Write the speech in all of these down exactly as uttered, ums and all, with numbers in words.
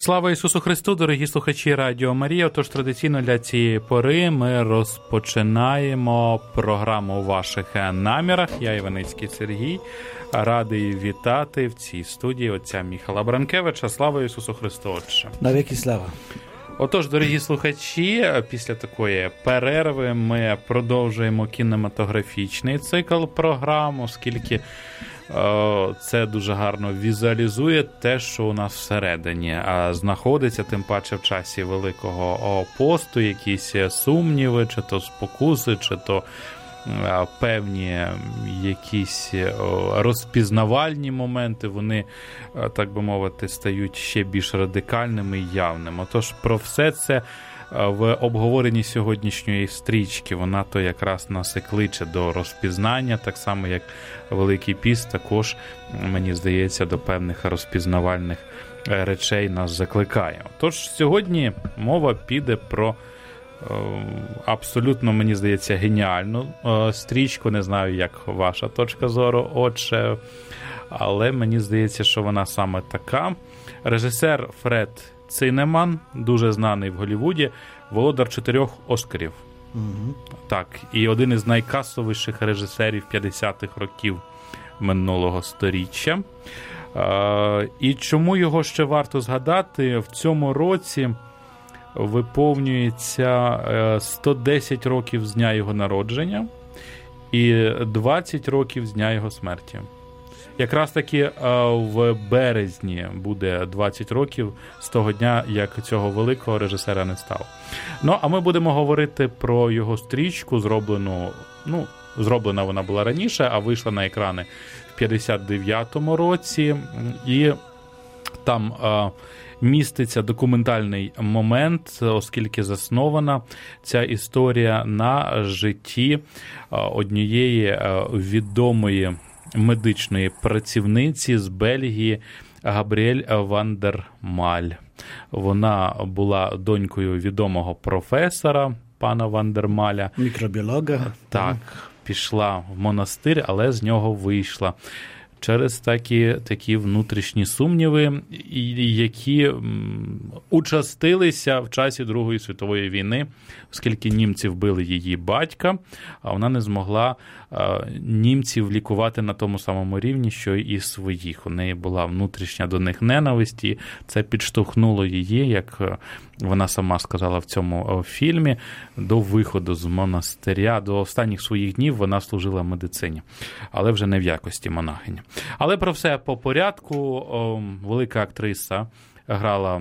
Слава Ісусу Христу, дорогі слухачі Радіо Марія. Отож, традиційно для цієї пори ми розпочинаємо програму у ваших намірах. Я, Іваницький Сергій, радий вітати в цій студії отця Міхала Бранкевича. Слава Ісусу Христу, Отче! Навіки слава! Отож, дорогі слухачі, після такої перерви ми продовжуємо кінематографічний цикл програм, оскільки це дуже гарно візуалізує те, що у нас всередині знаходиться, тим паче в часі Великого посту, якісь сумніви, чи то спокуси, чи то певні якісь розпізнавальні моменти, вони, так би мовити, стають ще більш радикальними і явними. Отож, про все це в обговоренні сьогоднішньої стрічки. Вона то якраз нас і кличе до розпізнання, так само як Великий піст також, мені здається, до певних розпізнавальних речей нас закликає. Тож сьогодні мова піде про абсолютно, мені здається, геніальну стрічку. Не знаю, як ваша точка зору, Отче, але мені здається, що вона саме така. Режисер Фред Цинеман, дуже знаний в Голлівуді, володар чотирьох Оскарів. Mm-hmm. Так, і один із найкасовіших режисерів п'ятдесятих років минулого сторіччя. І чому його ще варто згадати? В цьому році виповнюється сто десять років з дня його народження і двадцять років з дня його смерті. Якраз таки в березні буде двадцять років з того дня, як цього великого режисера не стало. Ну, а ми будемо говорити про його стрічку, зроблену, ну, зроблена вона була раніше, а вийшла на екрани в п'ятдесят дев'ятому році. І там а, міститься документальний момент, оскільки заснована ця історія на житті однієї відомої медичної працівниці з Бельгії Габріель ван дер Маль. Вона була донькою відомого професора, пана ван дер Маля. Мікробіолога. Так, пішла в монастир, але з нього вийшла. Через такі, такі внутрішні сумніви, які участилися в часі Другої світової війни, оскільки німці вбили її батька, а вона не змогла німців лікувати на тому самому рівні, що і своїх. У неї була внутрішня до них ненависть, і це підштовхнуло її, як вона сама сказала в цьому фільмі, до виходу з монастиря. До останніх своїх днів вона служила в медицині, але вже не в якості монахині. Але про все по порядку. Велика актриса грала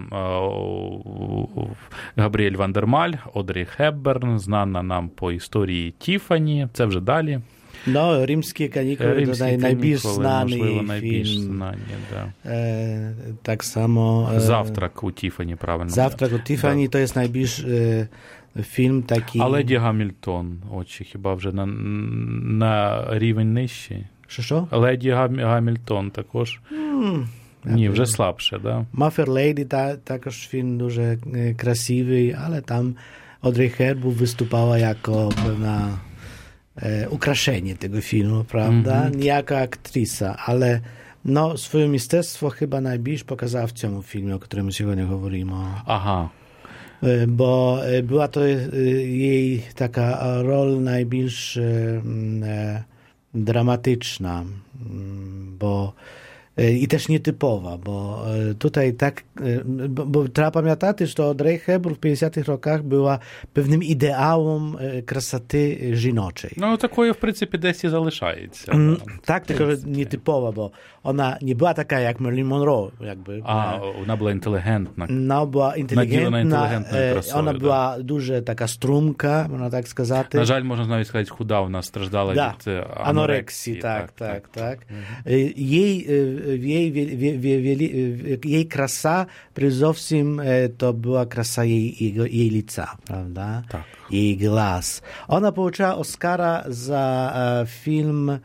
Габріель ван дер Маль, Одрі Хепберн, знана нам по історії Тіфані, це вже далі. Ну, «Римські канікули» – це найбільш знаний можливо, найбільш фільм. Знані, да. Е, так само... Е, «Завтрак у Тіфані», правильно. «Завтрак у Тіфані» да. – то є найбільш е, фільм такий... А Леді Гамільтон, очі, хіба вже на, на рівень нижчий? Що-що? Леді Гамільтон також? Mm. Ні, вже слабше, да? «My Fair Lady» та, також фільм дуже красивий, але там Одрі Хепберн виступала як певна e, ukraszenie tego filmu, prawda? Mm-hmm. Nie jako aktrisa, ale no, swoje mistrzostwo chyba najbliżej pokazała w tym filmie, o którym dzisiaj mówimy. Aha. E, bo e, była to e, jej taka rola najbliżej e, dramatyczna, bo i też nietypowa, bo tutaj tak, bo, bo trzeba pamiętać, że Audrey Hepburn w pięćdziesiątych rokach była pewnym ideałem krasoty żenoczej. No, такою, в принципі, десь і залишається. Mm, tak, tylko że nietypowa, bo ona nie była taka jak Marilyn Monroe, jakby. A, ona była inteligentna. No, była inteligentna, krasою, ona да. była дуже така струнка, можна так сказати. На жаль, можна навіть сказати, худа, вона страждала да. від анорексії. Анорексії, так, так, так. так. Mm-hmm. Їй Jej, jej krasa, przede to była krasa jej, jej, jej lica, prawda? Tak. Jej głos. Ona получила Oscara za e, film e,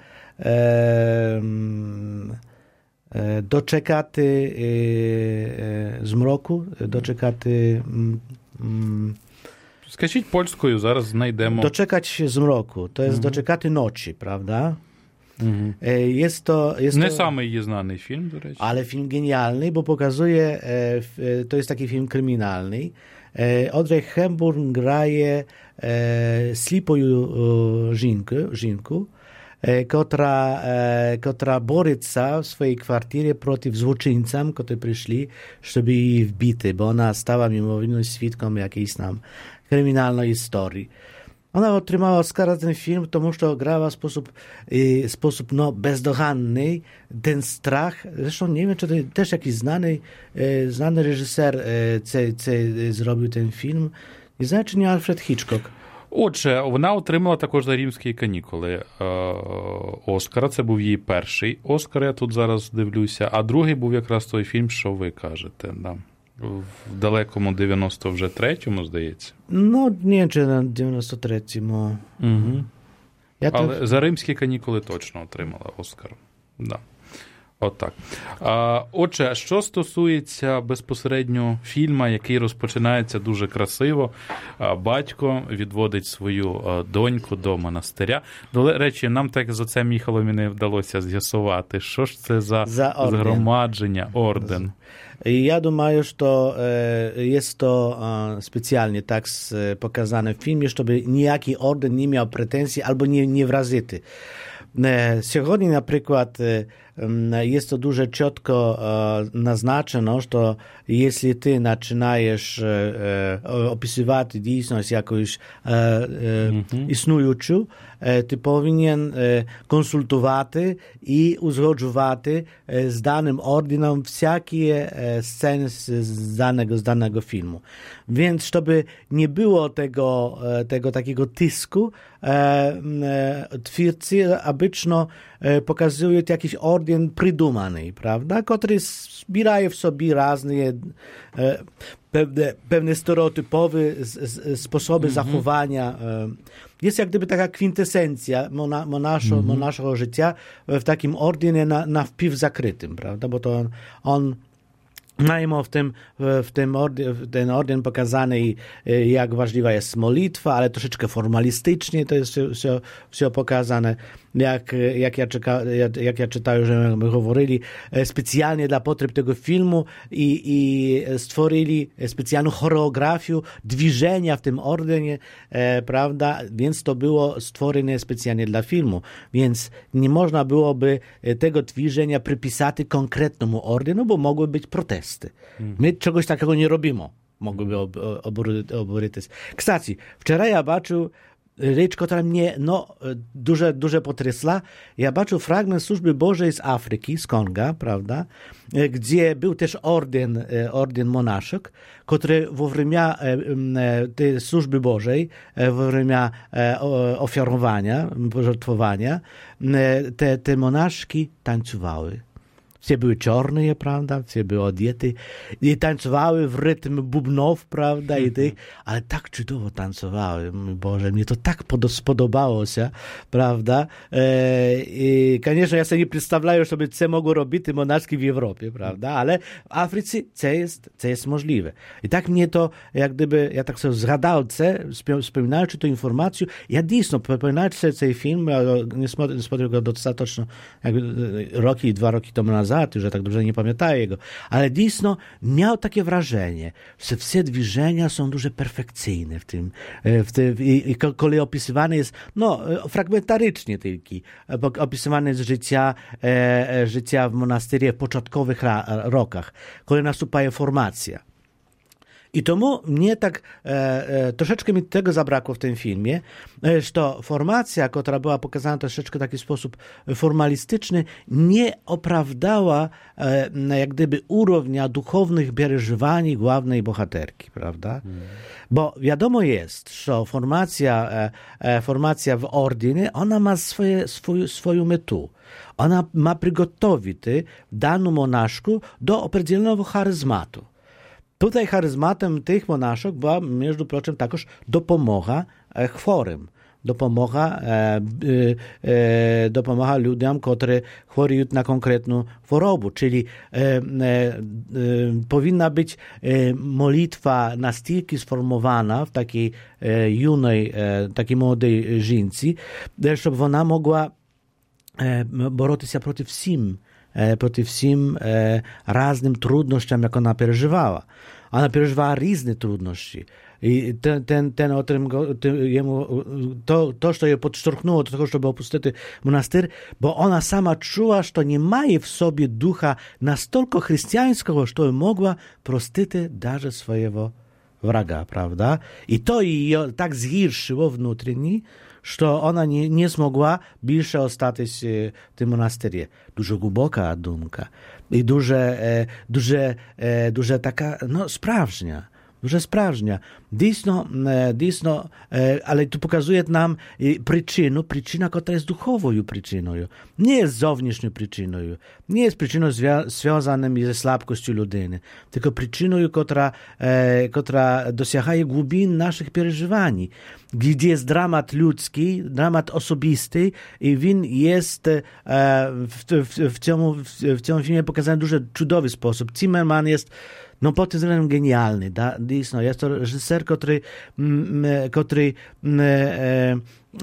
e, Doczekати e, zmroku, Doczekати... Mm, Скажіть польською, зараз знайдемо. Doczekać zmroku, to jest mm-hmm. Doczekати nocy, prawda? Mhm. Jest to... Jest Nie to... samий її знаний фільм, до речі. Ale film genialny, bo pokazuje, to jest taki film kryminalny. Audrey Hepburn graje slipą żonkę, żonkę, która, która boryca w swojej kwartierze przeciw złoczyńcom, którzy przyszli, żeby jej wbity, bo ona stała mimowolnie świadkiem jakiejś tam kryminalnej historii. Ona otrzymała Oscara za ten film, тому що grała w sposób, w sposób no, bezdoganny, ten strach. Zresztą nie wiem, czy to też jakiś znany, znany reżyser co, co zrobił ten film. Nie знаю, czy nie Alfred Hitchcock. Отже, вона отримала також за «Римські канікули» Оскара. Це був її перший Оскар, я тут зараз дивлюся. А другий був якраз той фільм, що ви кажете, да. В далекому дев'яносто третьому, здається. Ну, не, чи на дев'яносто третьому. Угу. Я Але то... за «Римські канікули» точно отримала Оскар. Да. Отак. А, отже, що стосується безпосередньо фільму, який розпочинається дуже красиво, а, батько відводить свою а, доньку до монастиря. До речі, нам так за це Міхалові не вдалося з'ясувати, що ж це за, за орден. Згромадження, орден. Ja думаю, что jest to specjalnie tak pokazane w filmie, żeby nijaki orden nie miał pretensji albo nie, nie wrazyty. Сьогодні, наприклад, jest to дуже чітко naznaczone, że jeśli ty zaczynasz opisywać dійсність jakąś mm-hmm. існуючу, ty powinien konsultować i uzgodźować z danym ordynem wszelkie sceny z danego, z danego filmu. Więc, żeby nie było tego, tego takiego tysku, twórcy obyczajnie pokazują jakiś ordyn przydumany, prawda, który zbiera w sobie różne pewne, pewne stereotypowe sposoby mm-hmm. zachowania. Jest jak gdyby taka kwintesencja mona, monaszo, mm-hmm. monaszego życia w takim ordynie na, na wpływ zakrytym, prawda, bo to on, on mają w tym, w tym orden, ten orden pokazany, jak ważliwa jest modlitwa, ale troszeczkę formalistycznie to jest wszystko, wszystko pokazane. Jak, jak, ja czeka, jak ja czytałem, że my mówili, specjalnie dla potrzeb tego filmu i, i stworzyli specjalną choreografię dwiżenia w tym ordenie, e, prawda, więc to było stworzone specjalnie dla filmu, więc nie można byłoby tego dwiżenia przypisać konkretnemu ordenu, bo mogły być protesty. My czegoś takiego nie robimy. Mogłyby oburyć. Kstaci, wczoraj ja baczył rzecz, która mnie no, duże, duże potresła. Ja baczył fragment służby Bożej z Afryki, z Konga, prawda, gdzie był też orden, orden monaszek, który w wremia tej służby Bożej, w wremia ofiarowania, pożertwowania, te, te monaszki tańcowały. Все były czarne, prawda, все były odjęte i tańcowały w rytm bubnów, prawda, i tych, ale tak cudownie tańcowały, Boże, mnie to tak spodobało się, prawda, e, i koniecznie ja sobie nie przedstawiam sobie, co mogą robić monaszki w Europie, prawda, ale w Afryce co jest, co jest możliwe. I tak mnie to, jak gdyby, ja tak sobie zgadał, wspominając tę informację, ja dійсно, wspominając sobie ten film, ja nie spotkałem go dostatecznie, roki, dwa roki temu nazad, już ja tak dobrze nie pamiętaję jego, ale dійсно miał takie wrażenie, że wszystkie dwiżenia są duże perfekcyjne w tym, w tym i, i kolej opisywane jest, no, fragmentarycznie tylko, opisywane jest życia, e, życia w monasterie w początkowych ra, rokach, kolej następuje formacja. I tomu mnie tak e, e, troszeczkę mi tego zabrakło w tym filmie, e, że to formacja, która była pokazana troszeczkę w taki sposób formalistyczny, nie opravdała e, jak gdyby urovnia duchownych przeżywań głównej bohaterki, prawda? Hmm. Bo wiadomo jest, że formacja, e, e, formacja w ordynie, ona ma swoje, swój, swoją metę. Ona ma przygotowić daną monaszku do określonego charyzmatu. Tutaj charyzmatem tych monaszek była, między proczem, także dopomoga chorym. Dopomoga, e, e, dopomoga ludziom, którzy chorują na konkretną chorobę. Czyli e, e, e, powinna być e, modlitwa настільки sformowana w takiej e, junej, e, takiej młodej żynce, żeby ona mogła боротися проти всім, проти всім різним труднощам, як вона переживала. Вона переживала різні труднощі. І ten, ten, ten otrym, jemu, to, to, co je podszturchnęło do tego, żeby opuścić monastyr, bo ona sama czuła, że nie ma w sobie ducha nastолько chrześcijańskiego, że mogła prostyć даже swojego wraga, prawda? I to jej tak zgirszyło wewnętrznie, że ona nie, nie zmogła bільше ostać w tym monastyrze. Dużo głęboka dumka i duże, duże, duże taka, no, sprawdznia. Дуже справжня. Дійсно, дійсно, але tu pokazuje nam przyczynę, przyczynę, która jest duchową przyczyną. Nie jest zewnętrzną przyczyną. Nie jest przyczyną związaną ze słabkością ludyny, tylko przyczyną, która, która dosięga głębin naszych przeżywań. Gdzie jest dramat ludzki, dramat osobisty i on jest w, w, w, tym, w tym filmie pokazany w дуже cudowny sposób. Zimmerman jest no pod tym względem genialny. Da, no, jest to reżyser, który, który e,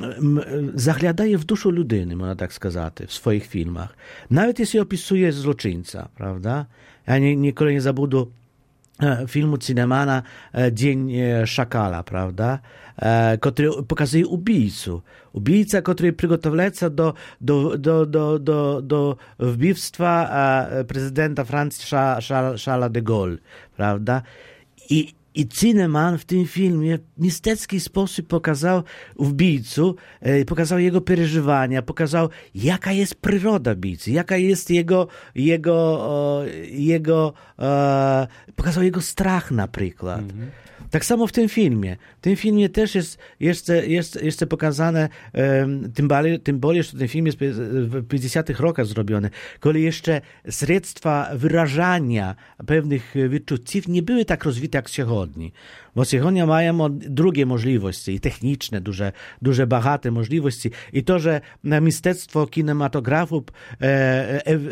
zaglądaje w duszę ludyny, można tak сказать, w swoich filmach. Nawet jeśli opisuje zloczyńca, prawda? Ja nie, nikogo nie zabudę filmu Zimmermana Dzień Szakala, prawda? Który pokazuje ubijcu. Ubijca, który przygotowuje się do, do, do, do, do, do wbivstwa prezydenta Francji Charlesa de Gaulle, prawda? I I Zimmerman w tym filmie w mistecki sposób pokazał ubijcu, pokazał jego przeżywania, pokazał, jaka jest przyroda ubijcy, jaka jest jego, jego, jego, pokazał jego strach na przykład. Mm-hmm. Tak samo w tym filmie. W tym filmie też jest jeszcze, jest, jeszcze pokazane, um, tym, bardziej, tym bardziej, że ten film jest w pięćdziesiątych rokach zrobiony, kiedy jeszcze sredstwa wyrażania pewnych wyczuć nie były tak rozwite jak dzisiaj. Bo dzisiaj mają drugie możliwości, i techniczne, duże, duże, bohate możliwości. I to, że mistectwo kinematografu e, e, e,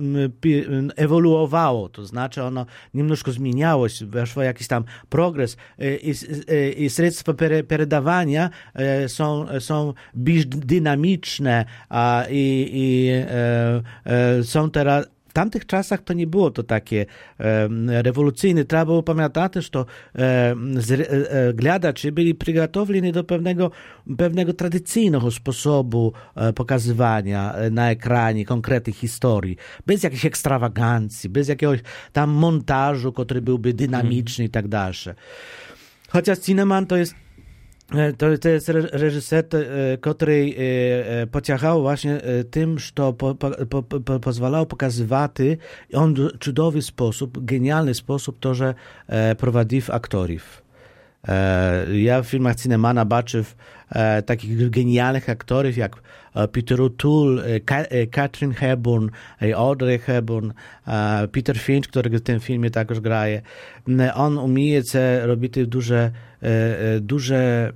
ewoluowało, to znaczy ono niemnożko zmieniało się, weszło jakiś tam progres i, i, i sredstwa perdawania są, są bardziej dynamiczne a, i, i e, e, są teraz. W tamtych czasach to nie było to takie e, rewolucyjne. Trzeba było pamiętać, że to e, e, gladacze byli przygotowieni do pewnego, pewnego tradycyjnego sposobu e, pokazywania na ekranie konkretnych historii. Bez jakiejś ekstrawagancji, bez jakiegoś tam montażu, który byłby dynamiczny i tak dalej. Chociaż Zimmerman to jest To, to jest reżyser, który pociągał właśnie tym, że po, po, po, pozwalał pokazywać on w cudowny sposób, genialny sposób to, że prowadził aktorów. Ja w filmach Zimmermana baczył takich genialnych aktorów jak Peter O'Toole, Katharine Hepburn, Audrey Hepburn, Peter Finch, który w tym filmie także graje. On umie robić duże, duże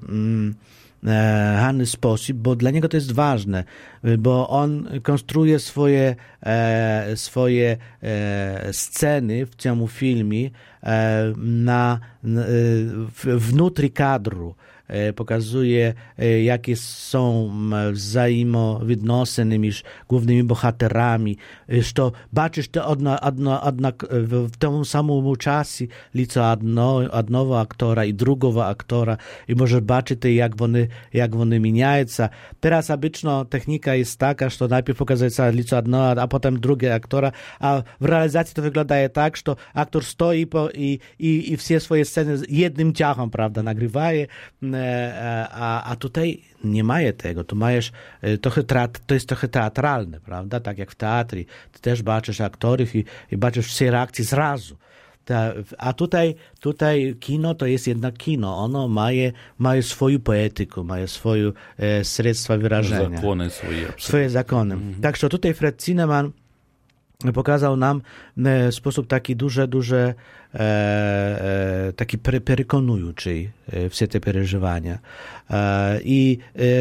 harny sposób, bo dla niego to jest ważne, bo on konstruuje swoje, swoje sceny w tym filmie na, wnutri kadru. Pokazuje, jakie są wzajemowidnosiny między głównymi bohaterami, że baczysz to odna, odna, odna, w tym samym czasie lico jedno, jednego aktora i drugiego aktora i możesz baczyć, jak one, jak one zmieniają. Teraz obyczna technika jest taka, że najpierw pokazuje lico jednego, a potem drugiego aktora, a w realizacji to wygląda tak, że aktor stoi po, i, i, i wszystkie swoje sceny jednym ciachem, prawda, nagrywaje. A, a tutaj nie ma tego, tu majesz trochę teatr, to jest trochę teatralne, prawda, tak jak w teatrze, ty też baczysz aktorów i, i baczysz wszystkie reakcje zrazu. Ta, a tutaj, tutaj kino to jest jednak kino, ono ma, ma swoją poetykę, ma swoje e, sredstwa wyrażenia. Zakony swoje. Swoje zakony. Mm-hmm. Tak, że tutaj Fred Zinnemann pokazał nam w sposób taki duże, duże, e, e, taki przekonujący wszystkie te przeżywania. E, I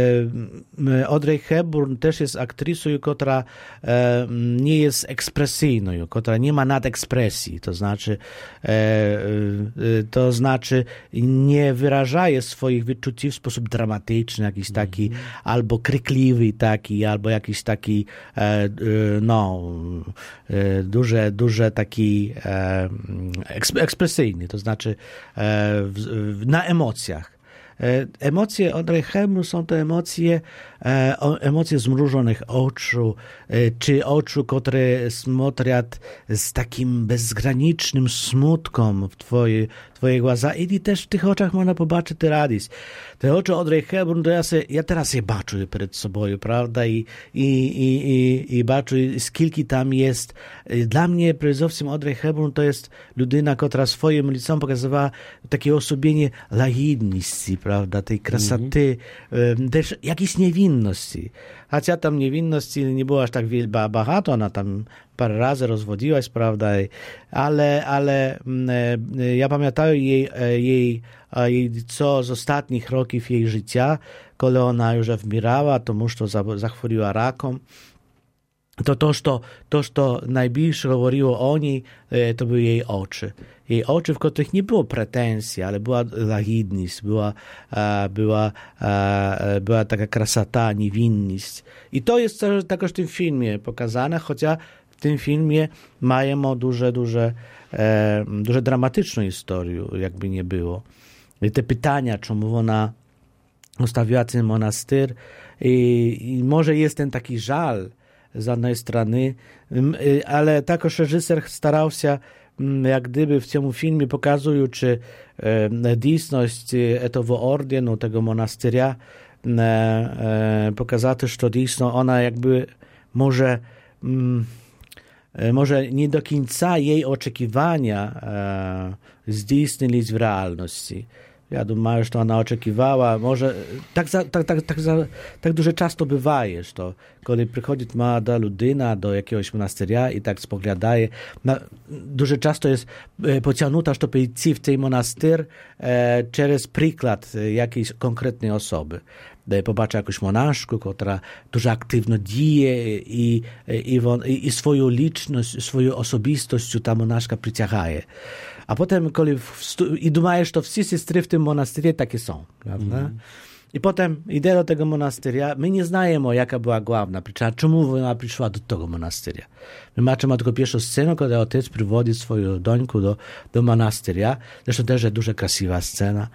e, Audrey Hepburn też jest aktrisą, która e, nie jest ekspresyjną, która nie ma nadekspresji, to znaczy, e, e, to znaczy nie wyrażaje swoich wyczuć w sposób dramatyczny, jakiś taki, mm. albo krykliwy taki, albo jakiś taki, e, no, duże, duże taki e, ekspresyjny, to znaczy e, w, na emocjach. E, emocje Audrey Hepburn są to emocje, e, emocje zmrużonych oczu, e, czy oczu, które смотрят z takim bezgranicznym smutkom w twoje, twoje głaza i też w tych oczach można pobaczyć radość. Te oczy Audrey Hepburn, to ja, se, ja teraz je baczę przed sobą, prawda, i, i, i, i, i baczę, skільки tam jest. Dla mnie, przede wszystkim Audrey Hepburn to jest ludyna, która swoim licem pokazywała takie osobienie łagodności, prawda, tej krasoty, mm-hmm. też jakiejś niewinności. Chociaż tam niewinności nie było aż tak багато, ona tam parę razy rozwodziłaś, prawda, ale, ale ja pamiętam jej, jej, jej co z ostatnich roków jej życia, kiedy ona już wmirała, тому що zachworiła rakom. To to, co, to, co najbliższe mówiło o niej, to były jej oczy. Jej oczy, w których nie było pretensji, ale była łagodność, była, była, była taka krasota, niewinność. I to jest także w tym filmie pokazane, chociaż w tym filmie mają duże, duże, duże dramatyczną historię, jakby nie było. I te pytania, czemu ona ustawiła ten monastyr, i, i może jest ten taki żal z jednej strony, ale także reżyser starał się, jak gdyby w tym filmie pokazujący dійсність tego ordenu, tego monastyria, pokazać, że dійсно ona jakby może może nie do końca jej oczekiwania zdійснились w realności. Ja думаю, że ona oczekiwała, może tak, za, tak, tak, tak, za, tak dużo często bywa, że to, kiedy przychodzi młoda ludyna do jakiegoś monasteria i tak spoglądaje, na, dużo często jest e, pociągnięta, żeby iść w ten monastyr e, przez przykład jakiejś konkretnej osoby. Pobaczy jakąś monaszkę, która dużo aktywno dzieje i, i, i, i swoją liczność, swoją osobistość ta monaszka przyciągaje. A potem, kiedy wstu- i думаєш, że wszyscy siostry w tym monastyrie takie są, prawda? Mm. I potem idę do tego monastyria, my nie znajemy, jaka była główna przyczyna, czemu ona przyszła do tego monastyria. My mamy tylko pierwszą scenę, kiedy ojciec przywodzi swoją dońkę do, do monastyria, zresztą też jest duża krasiwa scena,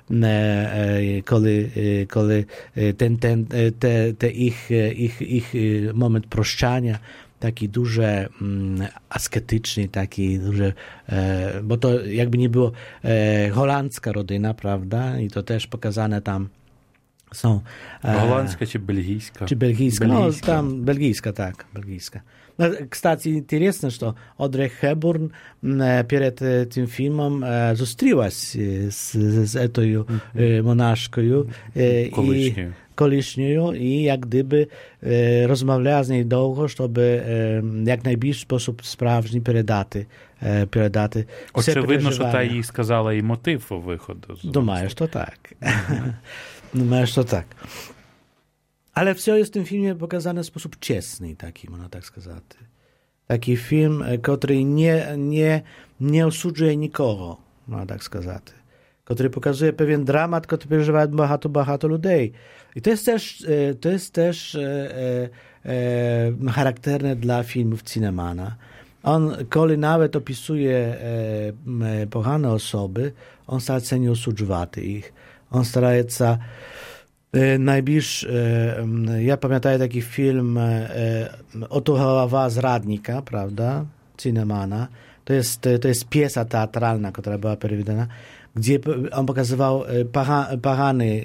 kiedy, kiedy ten, ten, te, te ich, ich, ich moment proszczania, taki duże mm, asketyczny, taki duże, e, bo to jakby nie było e, holandzka rodzina, prawda? I to też pokazane tam są. E, holandzka czy belgijska? Czy belgijska? belgijska. No tam belgijska, tak, belgijska. No, kстати, интересно, что Audrey Hepburn перед tym filmem зустрілась z, z etą mm-hmm. monaszką i kolишньою i jak gdyby e, rozmawiała z niej długo, żeby e, jak najbliższy sposób sprawnie передać e, передати все Очевидно, що та їй сказала і мотив виходу. Думаю, що так. Думаю, що так. Ale все jest w tym filmie pokazane w sposób czesny, taki, można tak сказать. Taki film, który nie, nie, nie osudżuje nikogo, można tak сказать. Który pokazuje pewien dramat, który przeżywa багато, багато ludzi. I to jest też, to jest też e, e, charakterne dla filmów Cinnamana. On, kiedy nawet opisuje e, pogane osoby, on stara się nie osudżować ich. On stara się e, najbliż, e, ja pamiętam taki film e, Oto głowa zradnika, prawda, Cinnamana. To jest, to jest piesa teatralna, która była przewidziana, gdzie on pokazywał pagany,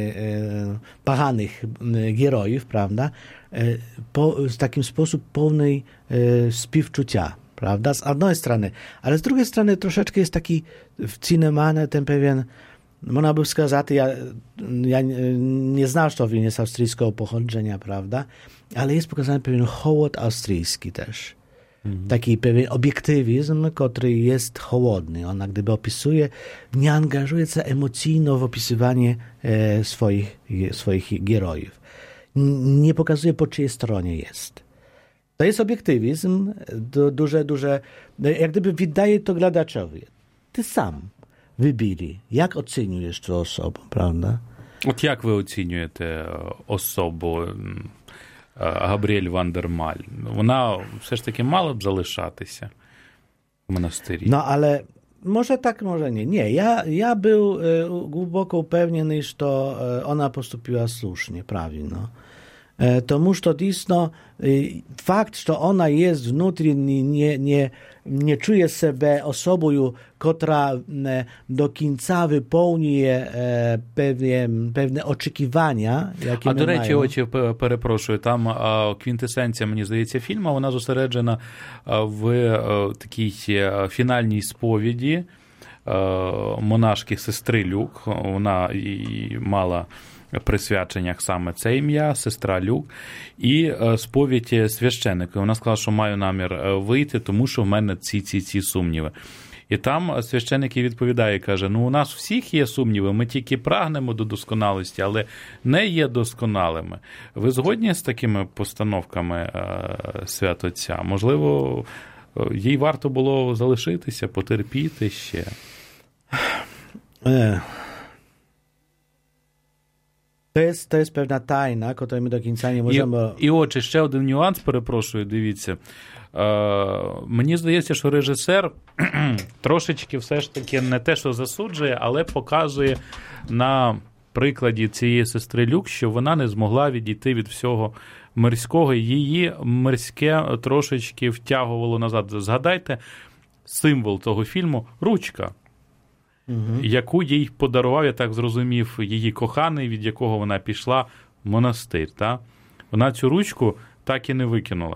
paganych herojów, prawda, po, w takim sposób pełnej współczucia, prawda, z jednej strony, ale z drugiej strony troszeczkę jest taki w Cinnamanie ten pewien, można by сказати, ja, ja nie znam, że on jest austriackiego pochodzenia, prawda, ale jest pokazany pewien hołd austriacki też. Mhm. Taki pewien obiektywizm, który jest chłodny. Ona, gdyby opisuje, nie angażuje się emocjonalnie w opisywanie e, swoich, swoich herojów. Nie pokazuje, po czyjej stronie jest. To jest obiektywizm, du, duże, duże, jak gdyby wydaje to gledaczowi. Ty sam wybili. Jak oceniujesz tę osobę, prawda? От як ви оцінюєте особу Габріель Ван дер Маль? Вона все ж таки мала б залишатися w монастирі? No ale może tak, może nie. Nie, ja, ja był e, głęboko upewniony, że to e, ona postąpiła słusznie, prawidłowo. E, tomu, że to dійсно, e, fakt, że ona jest внутрішній, nie, nie, nie czuje себе osobą, która e, do końca wypełniuje e, pewne, pewne oczekiwania, jakie А, до речі, mają. очі, перепрошую, там а, квінтесенція, мені здається, фільму, вона зосереджена а, в а, такій а, фінальній сповіді а, монашки сестри Люк. Вона і мала присвяченнях саме це ім'я, сестра Люк, і а, сповідь священника. Вона сказала, що маю намір вийти, тому що в мене ці, ці, ці сумніви. І там священик і відповідає, каже, ну у нас всіх є сумніви, ми тільки прагнемо до досконалості, але не є досконалими. Ви згодні з такими постановками е, святотця? Можливо, їй варто було залишитися, потерпіти ще? To jest, to jest pewna tajna, której my do końca nie możemy... І, і отже, ще один нюанс, перепрошую, дивіться. Е, мені здається, що режисер трошечки все ж таки не те, що засуджує, але показує на прикладі цієї сестри Люк, що вона не змогла відійти від всього мирського, її мирське трошечки втягувало назад. Згадайте символ того фільму – ручка. Угу. Яку їй подарував, я так зрозумів, її коханий, від якого вона пішла в монастир. Та? Вона цю ручку так і не викинула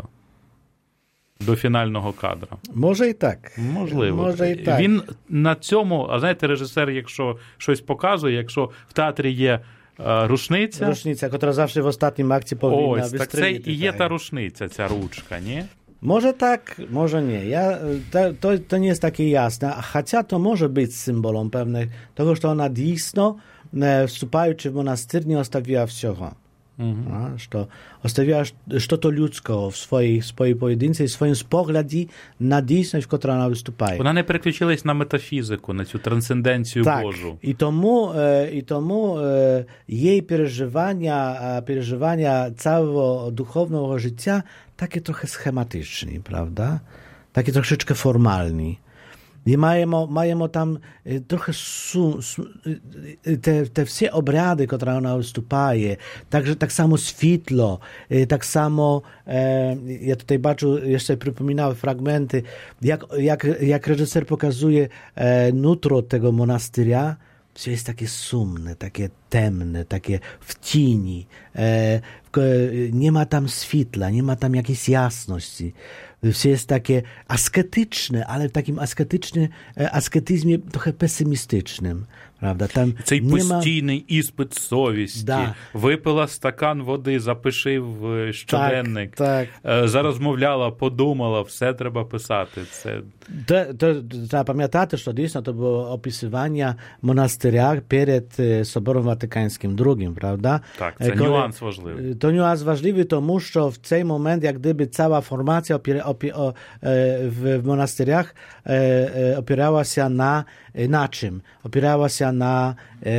до фінального кадра. Може і так. Можливо. Може і так. Він на цьому, а знаєте, режисер, якщо щось показує, якщо в театрі є е, рушниця... Рушниця, яка завжди в останнім акті повинна ось, вистрілити. так це і є та рушниця, ця ручка, ні? Może tak, może nie. Ja, to, to, to nie jest takie jasne, chociaż to może być symbolem pewnych tego, że ona dійсно, wstępując w monastyr, nie zostawiła wszystkiego. Mhm. Że zostawiła to ludzko w swojej, swojej pojedynce i swoim spoglądzie na dійсність, w której ona występuje. Вона не переключилась на метафізику, на цю трансценденцію tak. Божу. I tomu, i tomu jej przeżywania, przeżywania całego duchownego życia takie trochę schematyczne, prawda? Takie troszeczkę formalne. I mają, mają tam trochę su, su, te, te wszystkie obrady, które ona występuje, także tak samo światło, tak samo, e, ja tutaj baczę, jeszcze przypominałem fragmenty, jak, jak, jak reżyser pokazuje e, nutro tego monastyria, wszystko jest takie sumne, takie temne, takie w cieni, e, nie ma tam światła, nie ma tam jakiejś jasności. Wszystko jest takie asketyczne, ale w takim asketycznym, asketyzmie trochę pesymistycznym. Правда? Там цей нема... постійний іспит совісті. Да. Випила стакан води, запиши в щоденник. Так, так. Зарозмовляла, подумала, все треба писати. Це... To, to, trzeba pamiętać, że to, to było opisywanie monastyria przed Soborem Watykańskim drugim, prawda? Tak, to niuans ważliwy. To niuans ważliwy, тому że w ten moment, jak gdyby cała formacja opier, opier, o, w, w monastyriach opierała się na, na czym? Opierała się na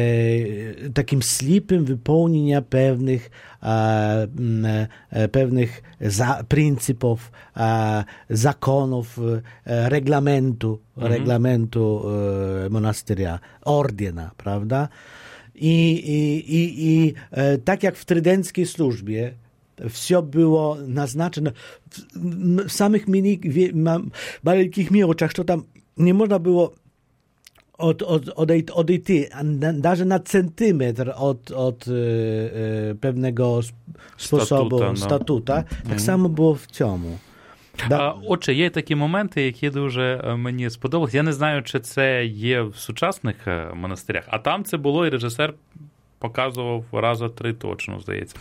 e, takim slipym wypełnienia pewnych e, e, pewnych za, pryncypów, e, zakonów, e, reglamentu, mhm. reglamentu e, monastyria, ordiena, prawda? I, i, i, i e, tak jak w trydenckiej służbie wszystko było naznaczone w, w samych mini, maleńkich mieroczach, że tam nie można było Od, od, odejść, odejść nawet na centymetr od, od e, e, pewnego sposobu, statuta, no. statuta. Tak mm. само було в цьому. Да. А, отже, є такі моменти, які дуже мені сподобалися. Я не знаю, чи це є в сучасних монастирях, а там це було, і режисер показував раза три точно, здається.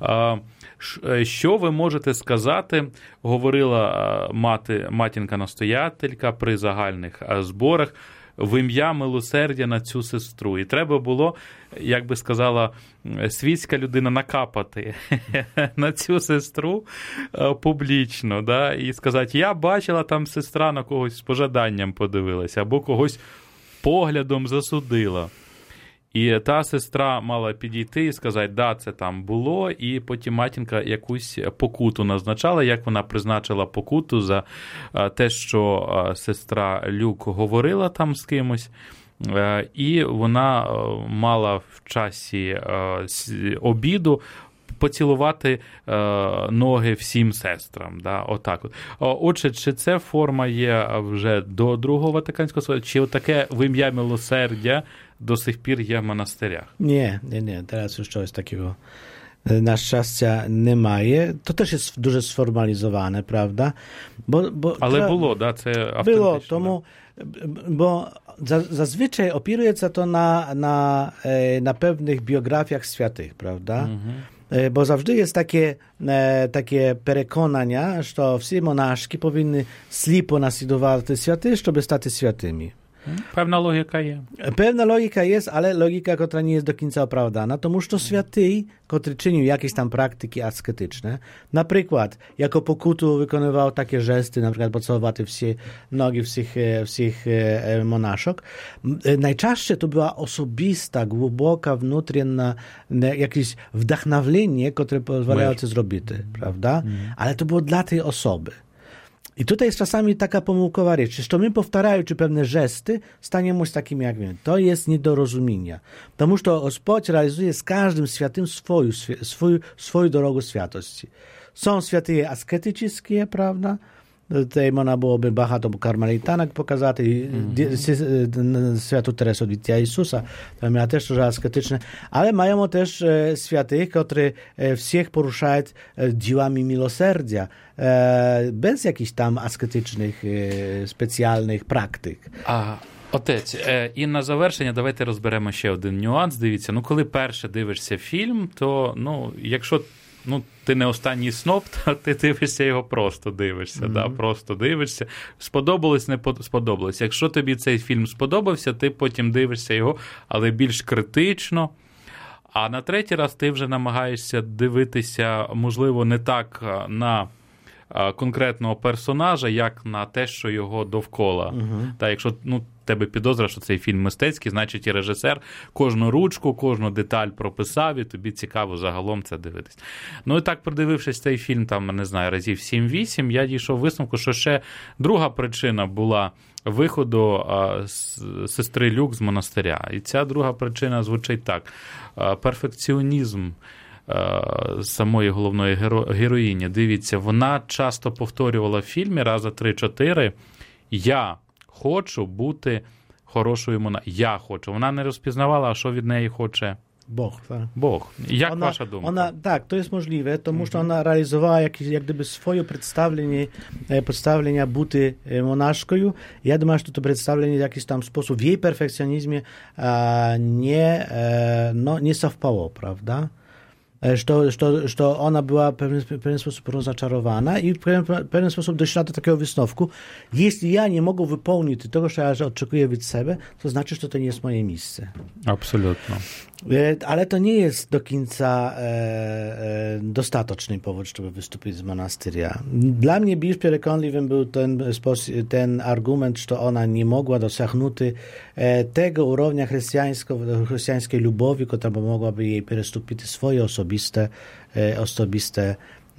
Що ви можете сказати, говорила мати, матінка-настоятелька при загальних зборах, в ім'я милосердя на цю сестру. І треба було, як би сказала світська людина, накапати на цю сестру публічно, да? І сказати, я бачила там сестра на когось з пожаданням подивилася, або когось поглядом засудила. І та сестра мала підійти і сказати, да, це там було, і потім матінка якусь покуту назначала, як вона призначила покуту за те, що сестра Люк говорила там з кимось, і вона мала в часі обіду поцілувати е, ноги всім сестрам. Да? Отак от. Отже, чи це форма є вже до Другого Ватиканського Союзу, чи таке в ім'я милосердя до сих пір є в монастирях? Ні, ні, ні, teraz już czegoś takiego na szczęście немає. To też jest дуже сформалізоване, правда? Бо, бо, Але tra... було, да? Це автентично. Було, тому, bo zazwyczaj opieruje to na, na, na pewnych biografiach świętych, prawda? Mhm. Bo zawsze jest takie, takie przekonania, że wszyscy monaszki powinny slipo naśladować świętych, żeby stać świętymi. Pewna logika jest. Pewna logika jest, ale logika, która nie jest do końca opravdana, тому що святий, котрий чинив jakieś tam praktyki asketyczne, na przykład jako pokutu wykonywał takie żesty, na przykład pocałowaty wszystkie nogi wszystkich, wszystkich monaszok, najczęściej to była osobista, głęboka, wewnętrzna jakieś wdachnowienie, które pozwalało to zrobić, prawda? Ale to było dla tej osoby. I tutaj jest czasami taka pomyłkowa rzecz, że my powtarzają czy pewne żesty, staniemy się takimi jak wiemy. To jest niedorozumienie. Потому что Господь realizuje z każdym świętym swoją, swoją, swoją drogę świętości. Są święte asketyczne, prawda? Tutaj można byłoby багато karmelitanek pokazać, mm-hmm. świętą Teresę od Witia Jezusa, to miała też dużo asketyczne, ale mają też świętych, którzy wszystkich poruszają dziełami miłosierdzia, bez jakichś tam asketycznych, specjalnych praktyk. A, отець, і на завершення давайте розберемо ще один нюанс. Дивіться, ну коли перше дивишся фільм, то, ну, якщо ну, ти не останній сноб, то ти дивишся його, просто дивишся, mm-hmm. да, просто дивишся. Сподобалось, не сподобалось. Якщо тобі цей фільм сподобався, ти потім дивишся його, але більш критично. А на третій раз ти вже намагаєшся дивитися, можливо, не так на конкретного персонажа, як на те, що його довкола. Uh-huh. Та, якщо ну, тебе підозра, що цей фільм мистецький, значить і режисер кожну ручку, кожну деталь прописав, і тобі цікаво загалом це дивитись. Ну і так, продивившись цей фільм, там, не знаю, разів сім-вісім, я дійшов висновку, що ще друга причина була виходу а, с, сестри Люк з монастиря. І ця друга причина звучить так. А, перфекціонізм самої головної геро... героїні. Дивіться, вона часто повторювала в фільмі раза три-чотири «Я хочу бути хорошою монахинею». «Я хочу». Вона не розпізнавала, а що від неї хоче Бог. Tak. Бог. Як ona, ваша думка? Ona, tak, to jest możliwe, тому що вона реалізувала як, як gdyby swoje przedstawienie, przedstawienia бути monaszką. Ja думаю, że to przedstawienie w jakiś tam sposób w jej perfekcjonizmie nie, no, nie совпало, prawda? Że, że, że ona była w pewien, pewien sposób rozczarowana i w pewien, pewien sposób doszła do takiego wysновku, jeśli ja nie mogę wypełnić tego, co ja oczekuję od siebie, to znaczy, że to nie jest moje miejsce. Absolutnie. Ale to nie jest do końca e, e, dostateczny powód, żeby wystąpić z monastyria. Dla mnie bliż przekonliwym był ten, ten argument, że ona nie mogła dosięgnąć e, tego urownia chrześcijańskiej lubowi, która mogłaby jej przystąpić swoje osobiste, e, osobiste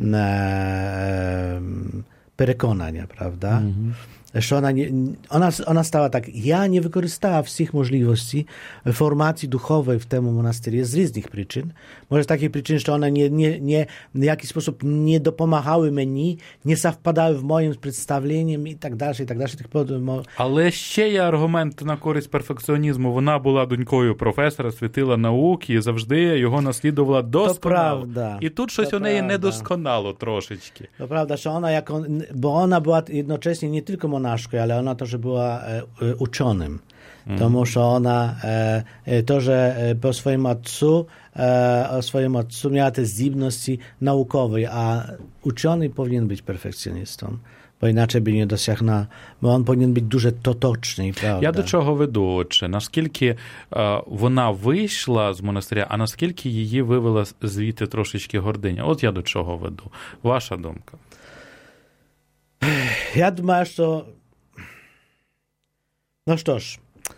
e, przekonania, prawda? Mm-hmm. Że ona, nie, ona, ona stała tak, ja nie wykorzystała wszystkich możliwości formacji duchowej w tym monasterie z różnych przyczyn. Może z takiej przyczyny, że one nie, nie, nie, w jakiś sposób nie dopomagały mnie, nie совпadały w moim przedstawieniem i tak dalej, i tak dalej. Але ще є аргумент на користь перфекціонізму. Вона була донькою професора, світила науки і завжди його наслідувала досконало. І тут щось у неї недосконало трошечки. To prawda, że ona jako, bo ona była jednocześnie nie tylko monaszką, ale ona też była e, uczonym. mm. тому що вона, то, że po swoim ojcu, o swoim ojcu miała te zdolności naukowe, a uczony powinien być perfekcjonistą. Бо іначе б не досягнув, бо він повинен бути дуже точний, правда? Я до чого веду, отже, наскільки е, вона вийшла з монастиря, а наскільки її вивела звідти трошечки гординя? От я до чого веду. Ваша думка? Я думаю, що... Ну що ж,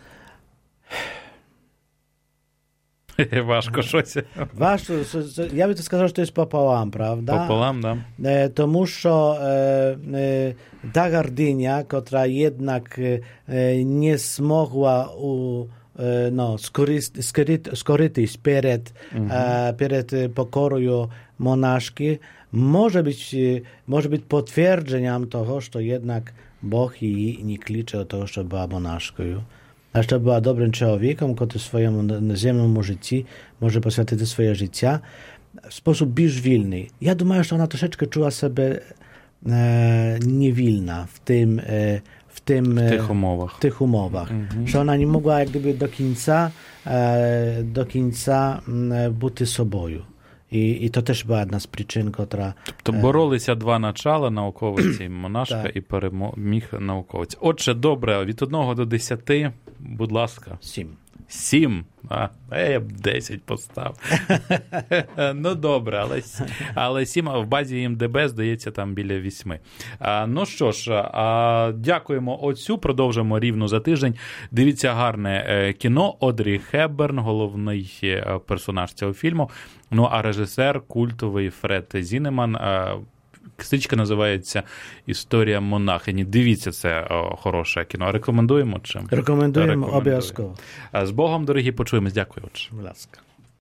Важко щось. Важко, я би сказав, що це пополам, правда? Пополам, да. Тому що та гординя, котра jednak nie zmogła u, no, skorytись перед, mhm. перед покорою монашки, może być, może być potwierdzeniem того, що jednak Бог її не кличе до того, щоб була монашкою. А щоб була добрим чоловіком, який в своєму наземному житті може посвятити своє життя в спосіб більш вільний. Я думаю, що вона трошечки чула себе е, невільна в тим, е, в тим, в тих умовах. В тих умовах. Mm-hmm. Що вона не могла як гdyby, до кінця, е, до кінця е, бути собою. І, і то теж була одна з причин, котра... Тобто боролися два начала, науковець і монашка, і переміг науковець. Отже, добре, від одного до десяти, будь ласка. Сім. Сім? А, я б десять постав. Ну, добре, але, але сім, в базі ем де бе, здається, там біля вісьми. А, ну що ж, а, дякуємо отцю, продовжимо рівно за тиждень. Дивіться гарне кіно, Одрі Хепберн, головний персонаж цього фільму, ну, а режисер культовий Фред Зінеман. Стрічка називається «Історія монахині». Дивіться, це о, хороше кіно. Рекомендуємо? Чи? Рекомендуємо, обов'язково. З Богом, дорогі, почуємось. Дякую. Будь ласка.